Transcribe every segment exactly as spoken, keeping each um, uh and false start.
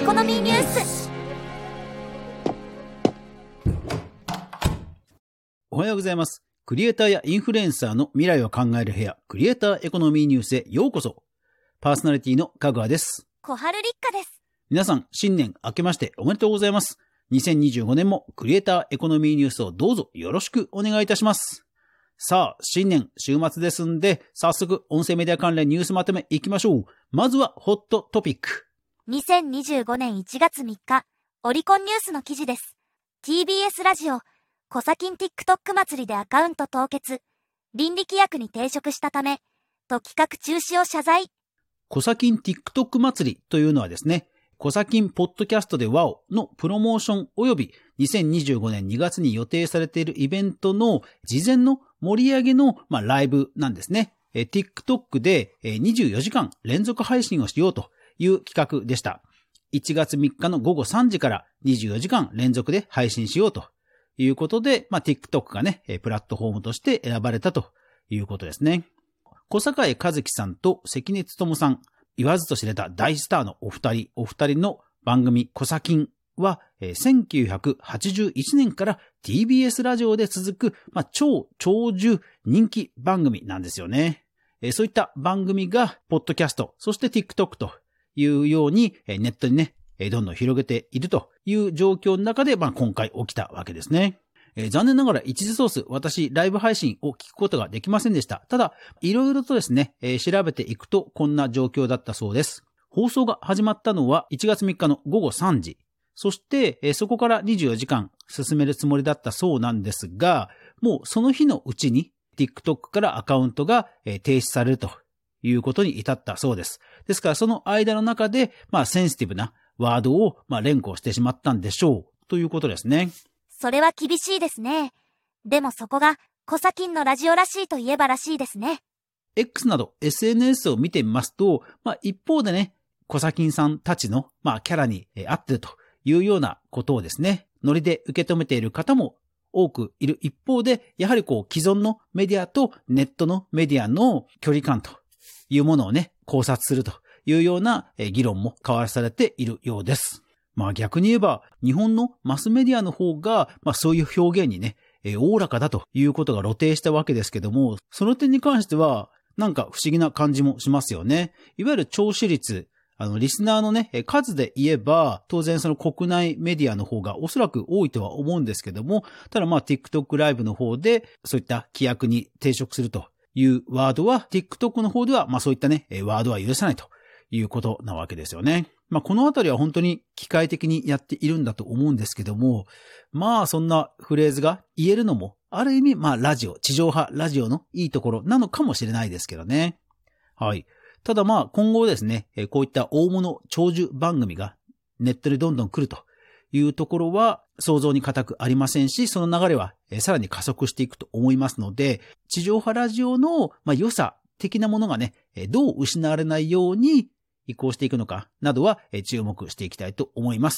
コノミーニュース。 おはようございます。クリエイターやインフルエンサーの未来を考える部屋、クリエイターエコノミーニュースへようこそ。パーソナリティのかぐわです。 小春立花です。 皆さん、新年明けましておめでとうございます。にせんにじゅうごねんもクリエイターエコノミーニュースをどうぞよろしくお願いいたします。さあ、新年週末ですんで、早速音声メディア関連ニュースまとめいきましょう。まずはホットトピック。 にせんにじゅうごねんいちがつみっか、オリコンニュースの記事です。ティービーエス ラジオ、コサキン TikTok 祭りでアカウント凍結。倫理規約に抵触したため、と企画中止を謝罪。 コサキン TikTok 祭りというのはですね、コサキンポッドキャストで ワオ のプロモーション及びにせんにじゅうごねんにがつに予定されているイベントの事前の盛り上げの、まあ、ライブなんですね。えー、TikTok でにじゅうよじかん連続配信をしようという企画でした。いちがつみっかのごごさんじからにじゅうよじかん連続で配信しようということで、まあ、TikTok がね、プラットフォームとして選ばれたということですね。小坂井和樹さんと関根勤さん、言わずと知れた大スターのお二人、お二人の番組コサキンは、せんきゅうひゃくはちじゅういちねんから ティービーエス ラジオで続く、まあ、超長寿人気番組なんですよね。そういった番組が、ポッドキャスト、そして TikTok というように、ネットにね、どんどん広げているという状況の中で、まあ、今回起きたわけですね。えー、残念ながら一時ソース、私、ライブ配信を聞くことができませんでした。ただ、いろいろとですね、えー、調べていくとこんな状況だったそうです。放送が始まったのはいちがつみっかのごごさんじ。そして、えー、そこからにじゅうよじかん進めるつもりだったそうなんですが、もうその日のうちに TikTok からアカウントが、えー、停止されるということに至ったそうです。ですからその間の中で、まあセンシティブなワードを、まあ、連呼してしまったんでしょうということですね。 それは厳しいですね。でもそこがコサキンのラジオらしいといえばらしいですね。 X など エスエヌエス を見てみますと、まあ一方でね、コサキンさんたちの、まあ、キャラに合ってるというようなことをですね、ノリで受け止めている方も多くいる一方で、やはりこう既存のメディアとネットのメディアの距離感というものをね、考察するというような議論も交わされているようです。まあ逆に言えば、日本のマスメディアの方が、まあそういう表現にね、おおらかだということが露呈したわけですけども、その点に関しては、なんか不思議な感じもしますよね。いわゆる聴取率、あの、リスナーのね、数で言えば、当然その国内メディアの方がおそらく多いとは思うんですけども、ただまあ TikTok ライブの方で、そういった規約に抵触するというワードは、TikTok の方では、まあそういったね、ワードは許さないということなわけですよね。まあこのあたりは本当に機械的にやっているんだと思うんですけども、まあそんなフレーズが言えるのも、ある意味まあラジオ、地上波ラジオのいいところなのかもしれないですけどね。はい。ただまあ今後ですね、こういった大物長寿番組がネットでどんどん来るというところは想像に難くありませんし、その流れはさらに加速していくと思いますので、地上波ラジオのまあ良さ的なものがね、どう失われないように移行していくのかなどは注目していきたいと思います。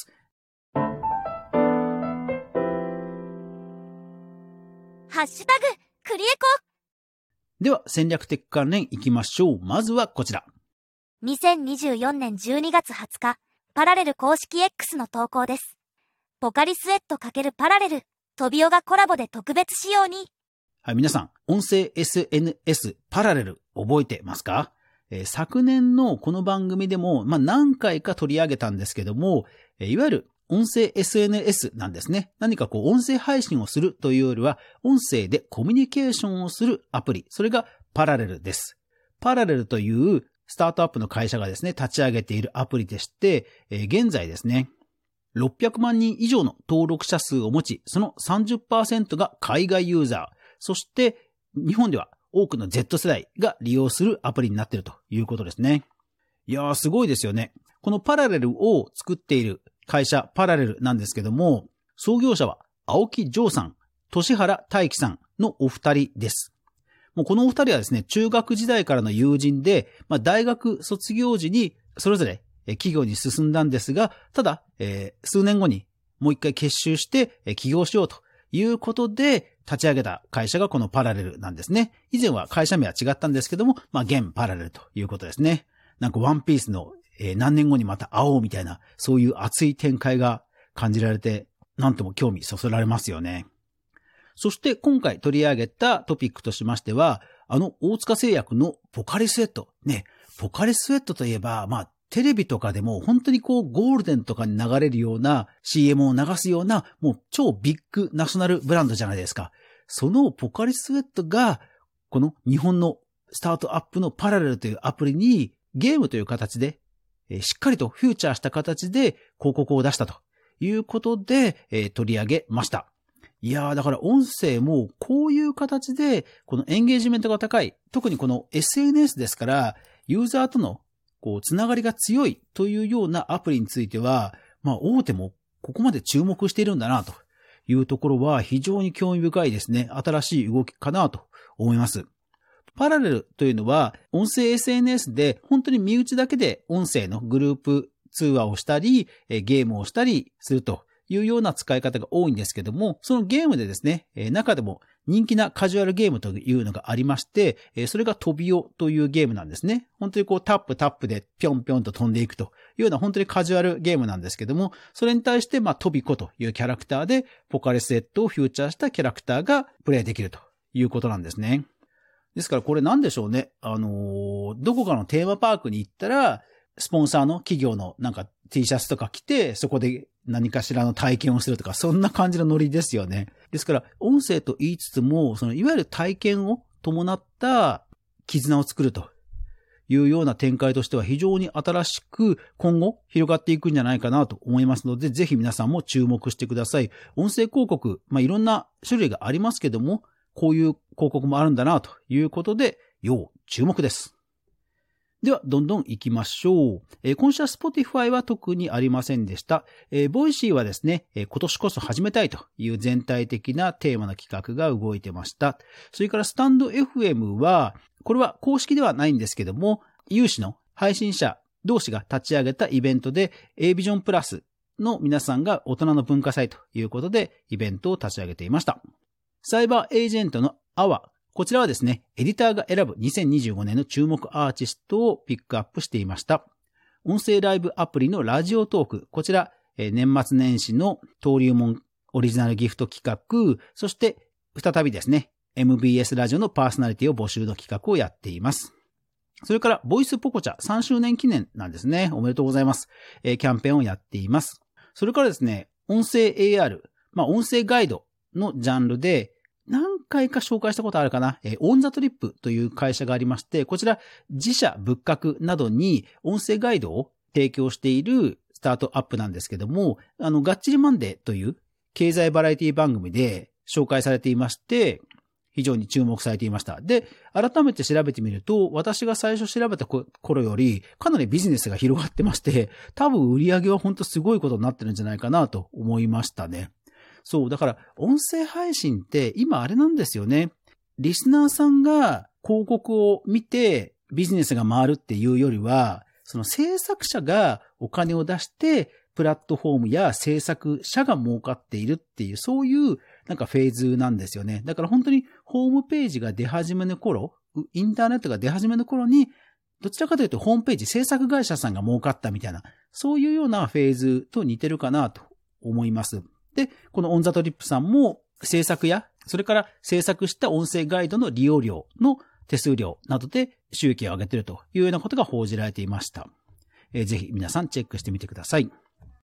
ハッシュタグクリエコ。 では戦略的関連いきましょう。まずはこちら。 にせんにじゅうよねんじゅうにがつはつか、パラレル公式 X の投稿です。ポカリスエット×パラレル、トビオがコラボで特別仕様に。 はい、皆さん、音声 エスエヌエス パラレル覚えてますか？えー、昨年のこの番組でも、まあ、何回か取り上げたんですけども、えー、いわゆる音声 エスエヌエス なんですね。何かこう音声配信をするというよりは、音声でコミュニケーションをするアプリ。それがパラレルです。パラレルというスタートアップの会社がですね、立ち上げているアプリでして、えー、現在ですね、ろっぴゃくまんにん以上の登録者数を持ち、その さんじゅっパーセント が海外ユーザー、そして日本では多くの Z 世代が利用するアプリになっているということですね。いやーすごいですよね。このパラレルを作っている会社パラレルなんですけども、創業者は青木城さん、年原大樹さんのお二人です。もうこのお二人はですね、中学時代からの友人で、まあ、大学卒業時にそれぞれ企業に進んだんですが、ただ、えー、数年後にもう一回結集して起業しようということで立ち上げた会社がこのパラレルなんですね。以前は会社名は違ったんですけども、まあ現パラレルということですね。なんかワンピースのえー、何年後にまた会おうみたいな、そういう熱い展開が感じられて、なんとも興味そそられますよね。そして今回取り上げたトピックとしましては、あの大塚製薬のポカリスエット。ね、ポカリスエットといえば、まあ、テレビとかでも本当にこうゴールデンとかに流れるような シーエム を流すようなもう超ビッグナショナルブランドじゃないですか。そのポカリスエットがこの日本のスタートアップのパラレルというアプリにゲームという形でしっかりとフューチャーした形で広告を出したということで取り上げました。いやーだから音声もこういう形でこのエンゲージメントが高い、特にこの エスエヌエス ですからユーザーとのこう、つながりが強いというようなアプリについては、まあ、大手もここまで注目しているんだなというところは非常に興味深いですね。新しい動きかなと思います。パラレルというのは、音声 エスエヌエス で本当に身内だけで音声のグループ通話をしたり、ゲームをしたりするというような使い方が多いんですけども、そのゲームでですね、中でも人気なカジュアルゲームというのがありまして、それが飛びおというゲームなんですね。本当にこうタップタップでぴょんぴょんと飛んでいくというような本当にカジュアルゲームなんですけども、それに対してまあ飛び子というキャラクターでポカリスエットをフューチャーしたキャラクターがプレイできるということなんですね。ですからこれなんでしょうね。あのー、どこかのテーマパークに行ったら、スポンサーの企業のなんか T シャツとか着て、そこで何かしらの体験をするとか、そんな感じのノリですよね。ですから、音声と言いつつも、そのいわゆる体験を伴った絆を作るというような展開としては非常に新しく今後広がっていくんじゃないかなと思いますので、ぜひ皆さんも注目してください。音声広告、まあ、いろんな種類がありますけども、こういう広告もあるんだなということで、要注目です。では、どんどん行きましょう。えー、今週は Spotify は特にありませんでした。えー、Voicy はですね、えー、今年こそ始めたいという全体的なテーマの企画が動いてました。それからスタンド エフエム は、これは公式ではないんですけども、有志の配信者同士が立ち上げたイベントで、A Vision Plus の皆さんが大人の文化祭ということで、イベントを立ち上げていました。サイバーエージェントの エーダブリュー。こちらはですね、エディターが選ぶにせんにじゅうごねんの注目アーティストをピックアップしていました。音声ライブアプリのラジオトーク。こちら、年末年始の登竜門オリジナルギフト企画、そして再びですね、エムビーエス ラジオのパーソナリティを募集の企画をやっています。それから、ボイスポコチャさんしゅうねん記念なんですね。おめでとうございます。キャンペーンをやっています。それからですね、音声 エーアール、まあ音声ガイドのジャンルで、何回か紹介したことあるかな、えー、オンザトリップという会社がありまして、こちら自社仏閣などに音声ガイドを提供しているスタートアップなんですけども、あの、がっちりマンデーという経済バラエティ番組で紹介されていまして、非常に注目されていました。で、改めて調べてみると、私が最初調べた頃よりかなりビジネスが広がってまして、多分売り上げは本当すごいことになってるんじゃないかなと思いましたね。そう、だから音声配信って今あれなんですよね。リスナーさんが広告を見てビジネスが回るっていうよりは、その制作者がお金を出してプラットフォームや制作者が儲かっているっていう、そういうなんかフェーズなんですよね。だから本当にホームページが出始めの頃、インターネットが出始めの頃に、どちらかというとホームページ制作会社さんが儲かったみたいな、そういうようなフェーズと似てるかなと思います。で、このオンザトリップさんも制作や、それから制作した音声ガイドの利用料の手数料などで収益を上げているというようなことが報じられていました。えー、ぜひ皆さんチェックしてみてください。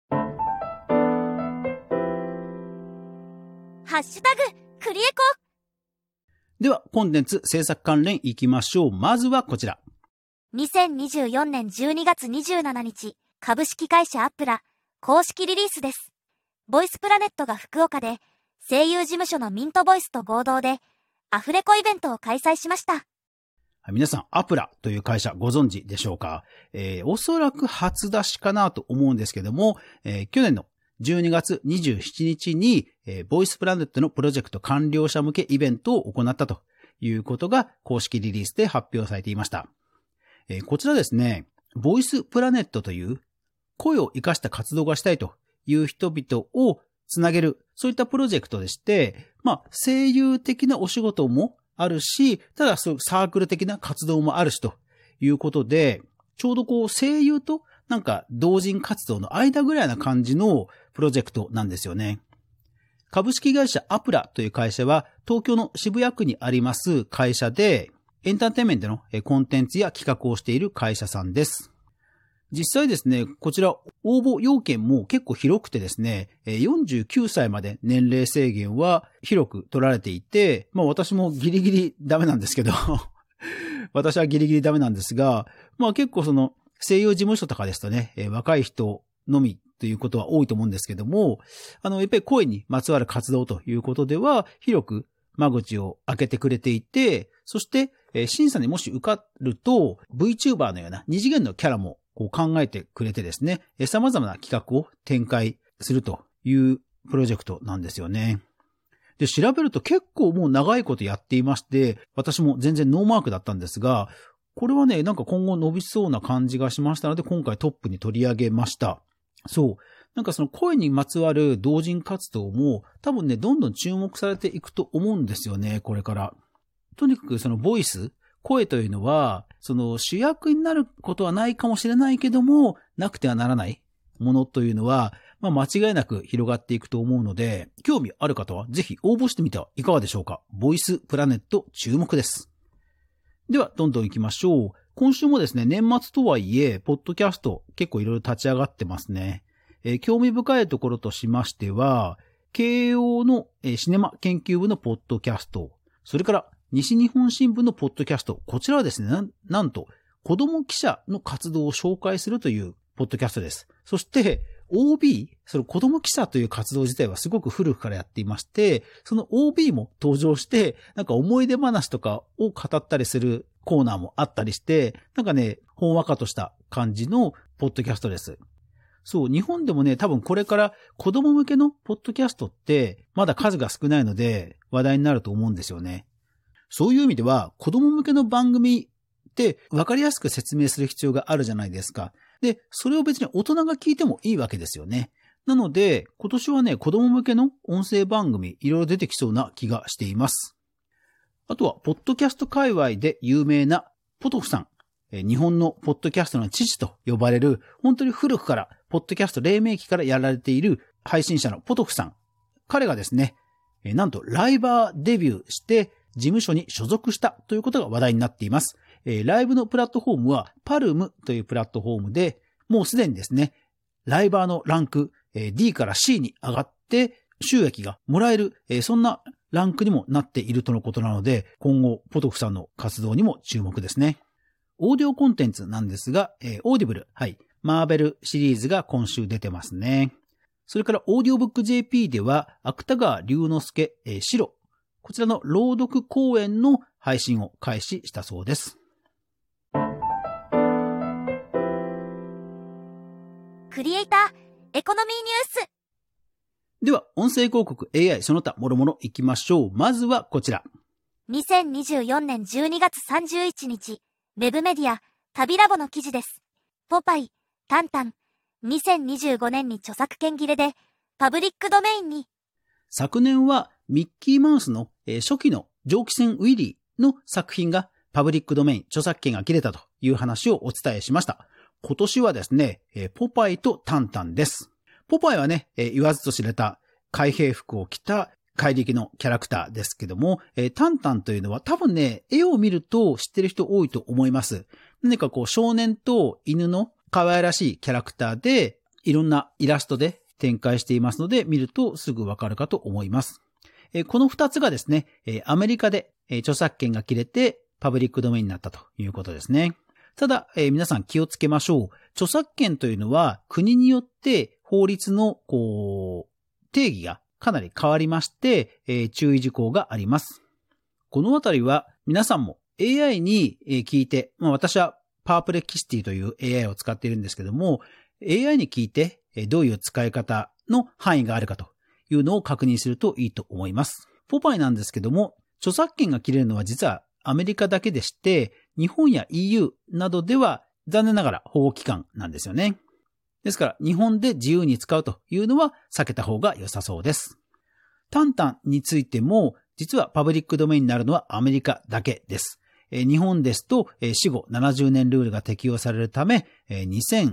ハッシュタグクリエコ。 ではコンテンツ制作関連いきましょう。まずはこちら。 にせんにじゅうよねんじゅうにがつにじゅうしちにち、株式会社アップラ公式リリースです。ボイスプラネットが福岡で声優事務所のミントボイスと合同でアフレコイベントを開催しました。 皆さん、アプラという会社ご存知でしょうか？えー、おそらく初出しかなと思うんですけども、えー、去年のじゅうにがつにじゅうしちにちに、えー、ボイスプラネットのプロジェクト完了者向けイベントを行ったということが公式リリースで発表されていました。えー、こちらですね、ボイスプラネットという声を活かした活動がしたいという人々をつなげる、そういったプロジェクトでして、まあ、声優的なお仕事もあるし、ただそうサークル的な活動もあるしということで、ちょうどこう声優となんか同人活動の間ぐらいな感じのプロジェクトなんですよね。株式会社アプラという会社は東京の渋谷区にあります会社で、エンターテインメントのコンテンツや企画をしている会社さんです。実際ですね、こちら応募要件も結構広くてですね、よんじゅうきゅうさいまで年齢制限は広く取られていて、まあ私もギリギリダメなんですけど、私はギリギリダメなんですが、まあ結構その声優事務所とかですとね、若い人のみということは多いと思うんですけども、あの、やっぱり声にまつわる活動ということでは、広く間口を開けてくれていて、そして、審査にもし受かると、VTuber のような二次元のキャラもこう考えてくれてですね、様々な企画を展開するというプロジェクトなんですよね。で、調べると結構もう長いことやっていまして、私も全然ノーマークだったんですが、これはね、なんか今後伸びそうな感じがしましたので、今回トップに取り上げました。そう。なんかその声にまつわる同人活動も多分ね、どんどん注目されていくと思うんですよね、これから。とにかくそのボイス、声というのは、その主役になることはないかもしれないけども、なくてはならないものというのは、まあ間違いなく広がっていくと思うので、興味ある方はぜひ応募してみてはいかがでしょうか。ボイスプラネット注目です。では、どんどん行きましょう。今週もですね、年末とはいえ、ポッドキャスト結構いろいろ立ち上がってますね。えー、興味深いところとしましては、慶応の、えー、シネマ研究部のポッドキャスト、それから西日本新聞のポッドキャスト、こちらはですね、な、なんと、子供記者の活動を紹介するというポッドキャストです。そして、オービー、その子供記者という活動自体はすごく古くからやっていまして、その オービー も登場して、なんか思い出話とかを語ったりするコーナーもあったりして、なんかね、ほんわかとした感じのポッドキャストです。そう、日本でもね、多分これから子供向けのポッドキャストってまだ数が少ないので話題になると思うんですよね。そういう意味では子供向けの番組って分かりやすく説明する必要があるじゃないですか。で、それを別に大人が聞いてもいいわけですよね。なので、今年はね、子供向けの音声番組いろいろ出てきそうな気がしています。あとは、ポッドキャスト界隈で有名なポトフさん。日本のポッドキャストの父と呼ばれる、本当に古くから、ポッドキャスト黎明期からやられている配信者のポトフさん。彼がですね、なんとライバーデビューして事務所に所属したということが話題になっています。ライブのプラットフォームはパルムというプラットフォームで、もうすでにですね、ライバーのランク D から C に上がって収益がもらえる、そんなランクにもなっているとのことなので、今後ポトフさんの活動にも注目ですね。オーディオコンテンツなんですが、オーディブル、はい、マーベルシリーズが今週出てますね。それからオーディオブック ジェーピー では、芥川龍之介、白、こちらの朗読公演の配信を開始したそうです。 クリエイターエコノミーニュース。 では、音声広告 エーアイ その他もろもろ行きましょう。まずはこちら。 にせんにじゅうよねんじゅうにがつさんじゅういちにち、ウェブメディア、旅ラボの記事です。ポパイ、タンタン、にせんにじゅうごねんに著作権切れで、パブリックドメインに。 昨年はミッキーマウスの初期の蒸気船ウィリーの作品がパブリックドメイン、著作権が切れたという話をお伝えしました。今年はですね、ポパイとタンタンです。ポパイはね、言わずと知れた海兵服を着た怪力のキャラクターですけども、タンタンというのは多分ね、絵を見ると知ってる人多いと思います。何かこう少年と犬の可愛らしいキャラクターで、いろんなイラストで展開していますので、見るとすぐわかるかと思います。この二つがですね、アメリカで著作権が切れてパブリックドメインになったということですね。ただ、えー、皆さん気をつけましょう。著作権というのは国によって法律のこう定義がかなり変わりまして、えー、注意事項があります。このあたりは皆さんも エーアイ に聞いて、まあ、私はパープレキシティという エーアイ を使っているんですけども、エーアイ に聞いてどういう使い方の範囲があるかというのを確認するといいと思います。ポパイなんですけども、著作権が切れるのは実はアメリカだけでして、日本や イーユー などでは残念ながら保護期間なんですよね。ですから日本で自由に使うというのは避けた方が良さそうです。タンタンについても実はパブリックドメインになるのはアメリカだけです。日本ですと死後ななじゅうねんルールが適用されるためにせん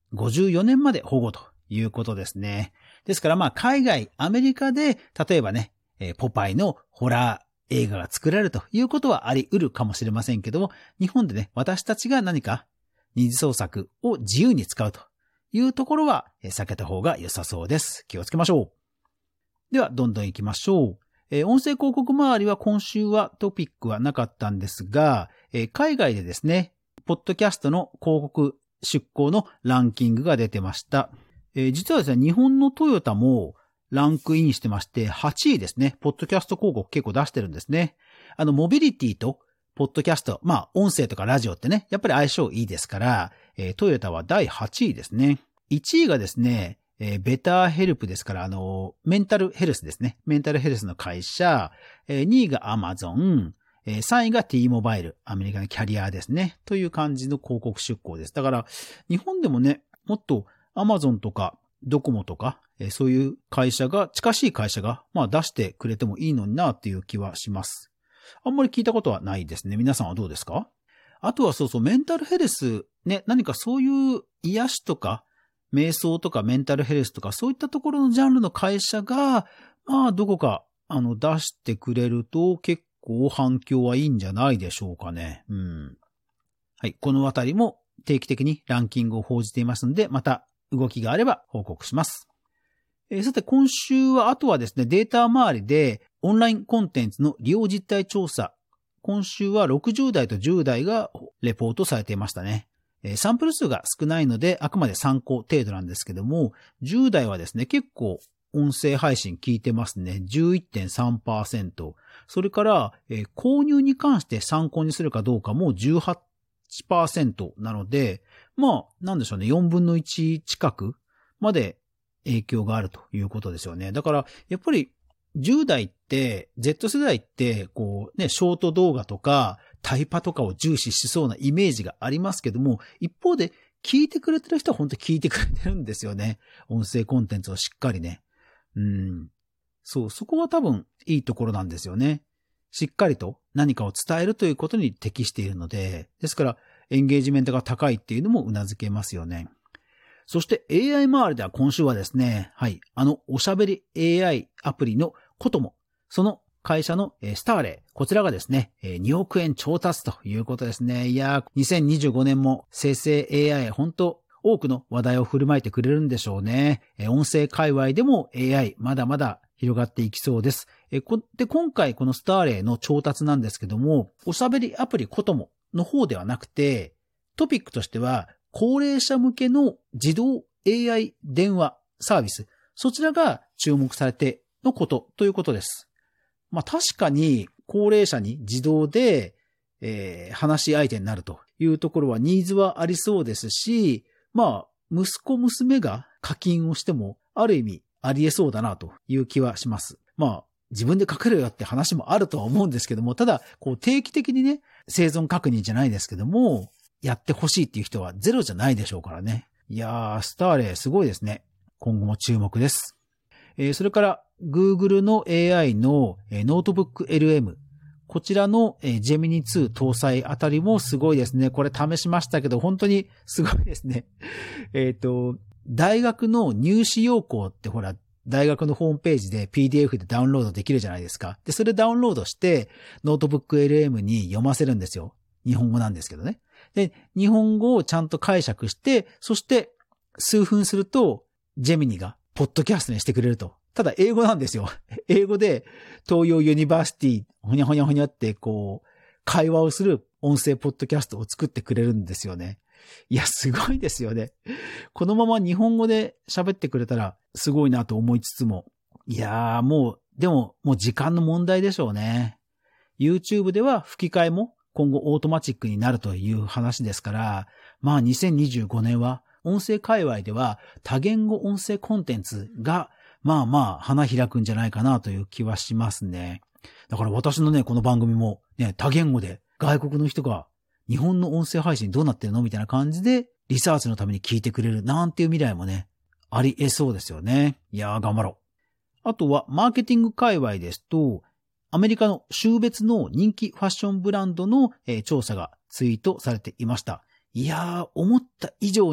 ごじゅうよねんまで保護ということですね。ですからまあ海外、アメリカで、例えばね、えー、ポパイのホラー映画が作られるということはあり得るかもしれませんけども、日本でね、私たちが何か二次創作を自由に使うというところは避けた方が良さそうです。気をつけましょう。では、どんどん行きましょう。えー、音声広告周りは今週はトピックはなかったんですが、えー、海外でですね、ポッドキャストの広告出稿のランキングが出てました。えー、実はですね、日本のトヨタもランクインしてまして、はちいですね。ポッドキャスト広告結構出してるんですね。あの、モビリティとポッドキャスト、まあ、音声とかラジオってね、やっぱり相性いいですから、えー、トヨタはだいはちいですね。いちいがですね、えー、ベターヘルプですから、あの、メンタルヘルスですね。メンタルヘルスの会社、えー、にいがアマゾン、えー、さんいが T モバイル、アメリカのキャリアですね。という感じの広告出稿です。だから、日本でもね、もっとアマゾンとかドコモとか、えー、そういう会社が、近しい会社が、まあ出してくれてもいいのになっていう気はします。あんまり聞いたことはないですね。皆さんはどうですか？あとはそうそう、メンタルヘルス、ね、何かそういう癒しとか、瞑想とかメンタルヘルスとかそういったところのジャンルの会社が、まあどこかあの出してくれると結構反響はいいんじゃないでしょうかね。うん。はい。このあたりも定期的にランキングを報じていますので、また動きがあれば報告します。えー、さて今週はあとはですね、データ周りでオンラインコンテンツの利用実態調査。今週はろくじゅうだいとじゅうだいがレポートされていましたね。サンプル数が少ないのであくまで参考程度なんですけども、じゅう代はですね、結構音声配信聞いてますね。じゅういってんさんパーセント。それから、えー、購入に関して参考にするかどうかも じゅうはちパーセント なので、まあ、なんでしょうね、よんぶんのいち近くまで影響があるということですよね。だから、やっぱりじゅう代って、Z 世代って、こうね、ショート動画とか、タイパとかを重視しそうなイメージがありますけども、一方で聞いてくれてる人は本当に聞いてくれてるんですよね。音声コンテンツをしっかりね。うん。そう、そこは多分いいところなんですよね。しっかりと何かを伝えるということに適しているので、ですからエンゲージメントが高いっていうのも頷けますよね。そして エーアイ 周りでは今週はですね、はい、あのおしゃべり エーアイ アプリのコトモ、その会社のスターレイ、こちらがですね、におくえん調達ということですね。いやー、にせんにじゅうごねんも生成 エーアイ、本当多くの話題を振る舞いてくれるんでしょうね。音声界隈でも エーアイ、まだまだ広がっていきそうです。で、今回このスターレイの調達なんですけども、おしゃべりアプリコトモの方ではなくて、トピックとしては、高齢者向けの自動 エーアイ 電話サービス、そちらが注目されてのことということです。まあ確かに高齢者に自動で、えー、話し相手になるというところはニーズはありそうですし、まあ息子娘が課金をしてもある意味ありえそうだなという気はします。まあ自分でかけるよって話もあるとは思うんですけども、ただこう定期的にね、生存確認じゃないですけども、やってほしいっていう人はゼロじゃないでしょうからね。いやー、スターレイすごいですね。今後も注目です。えー、それから、Google の エーアイ の、えー、ノートブック エルエム。こちらの、えー、ジェミニツー搭載あたりもすごいですね。これ試しましたけど、本当にすごいですね。えっと、大学の入試要項ってほら、大学のホームページで ピーディーエフ でダウンロードできるじゃないですか。で、それダウンロードして、ノートブック エルエム に読ませるんですよ。日本語なんですけどね。で、日本語をちゃんと解釈して、そして数分すると、ジェミニがポッドキャストにしてくれると。ただ英語なんですよ。英語で東洋ユニバーシティ、ほにゃほにゃほにゃってこう、会話をする音声ポッドキャストを作ってくれるんですよね。いや、すごいですよね。このまま日本語で喋ってくれたらすごいなと思いつつも。いやーもう、でももう時間の問題でしょうね。YouTube では吹き替えも今後オートマチックになるという話ですから、まあにせんにじゅうごねんは音声界隈では多言語音声コンテンツがまあまあ花開くんじゃないかなという気はしますね。だから私のね、この番組もね、多言語で外国の人が日本の音声配信どうなってるのみたいな感じでリサーチのために聞いてくれるなんていう未来もね、あり得そうですよね。いやー頑張ろう。あとはマーケティング界隈ですと、アメリカの州別の人気ファッションブランドの、えー、調査がツイートされていました。いやー、思った以上に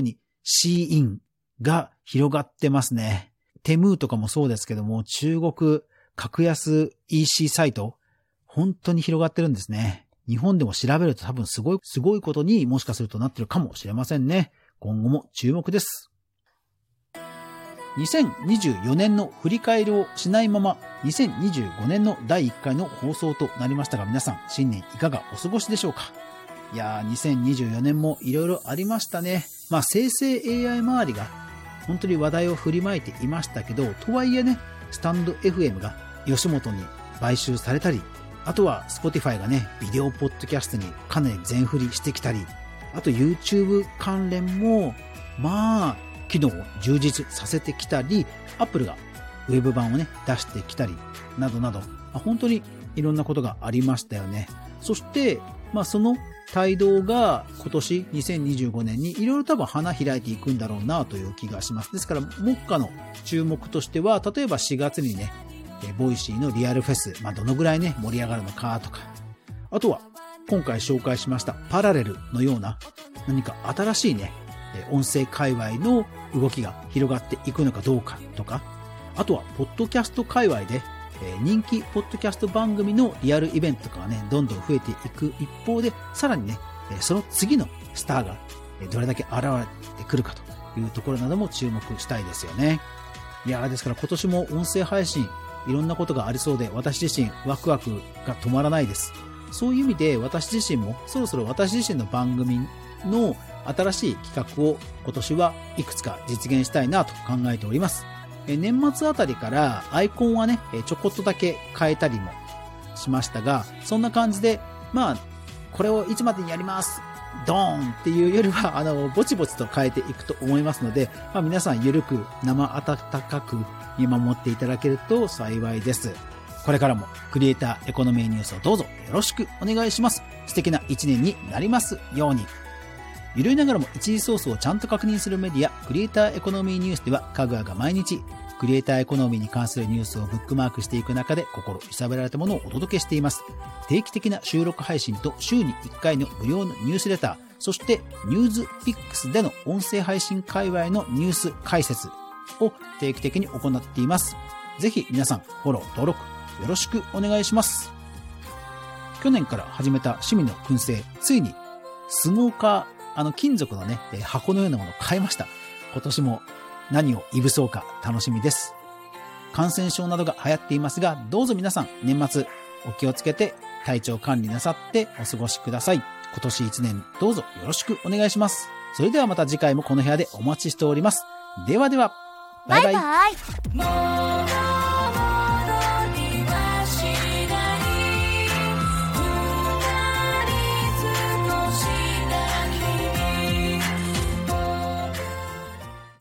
シーインが広がってますね。テムーとかもそうですけども、中国格安 イーシー サイト、本当に広がってるんですね。日本でも調べると多分すごい、すごいことにもしかするとなってるかもしれませんね。今後も注目です。にせんにじゅうよねんの振り返りをしないまま、にせんにじゅうごねんのだいいっかいの放送となりましたが、皆さん、新年いかがお過ごしでしょうか。いやー、にせんにじゅうよねんもいろいろありましたね。まあ、生成 エーアイ 周りが本当に話題を振りまいていましたけど、とはいえね、スタンド エフエム が吉本に買収されたり、あとは Spotify がね、ビデオポッドキャストにかなり全振りしてきたり、あと YouTube 関連も、まあ、機能を充実させてきたり、Apple がウェブ版をね、出してきたり、などなど、本当にいろんなことがありましたよね。そして、まあその帯同が今年にせんにじゅうごねんにいろいろ多分花開いていくんだろうなという気がします。ですから、目下の注目としては、例えばしがつにね、ボイシーのリアルフェス、まあどのぐらいね、盛り上がるのかとか、あとは今回紹介しましたパラレルのような何か新しいね、音声界隈の動きが広がっていくのかどうかとか、あとはポッドキャスト界隈で人気ポッドキャスト番組のリアルイベントとかがね、どんどん増えていく一方で、さらにね、その次のスターがどれだけ現れてくるかというところなども注目したいですよね。いやー、ですから今年も音声配信いろんなことがありそうで、私自身ワクワクが止まらないです。そういう意味で私自身もそろそろ私自身の番組の新しい企画を今年はいくつか実現したいなと考えております。年末あたりからアイコンはね、ちょこっとだけ変えたりもしましたが、そんな感じで、まあ、これをいつまでにやりますドーンっていうよりは、あの、ぼちぼちと変えていくと思いますので、まあ皆さんゆるく生温かく見守っていただけると幸いです。これからもクリエイターエコノミーニュースをどうぞよろしくお願いします。素敵な一年になりますように。ゆるいながらも一時ソースをちゃんと確認するメディア、クリエイターエコノミーニュースでは、かぐわが毎日、クリエイターエコノミーに関するニュースをブックマークしていく中で心揺さぶられたものをお届けしています。定期的な収録配信と週にいっかいの無料のニュースレター、そしてニュースピックスでの音声配信界隈のニュース解説を定期的に行っています。ぜひ皆さんフォロー、登録よろしくお願いします。去年から始めた趣味の燻製、ついにスモーカー、あの金属のね、箱のようなものを買いました。今年も何をいぶそうか楽しみです。感染症などが流行っていますが、どうぞ皆さん年末お気をつけて体調管理なさってお過ごしください。今年一年どうぞよろしくお願いします。それではまた次回もこの部屋でお待ちしております。ではでは、バイバイ。バイバイ。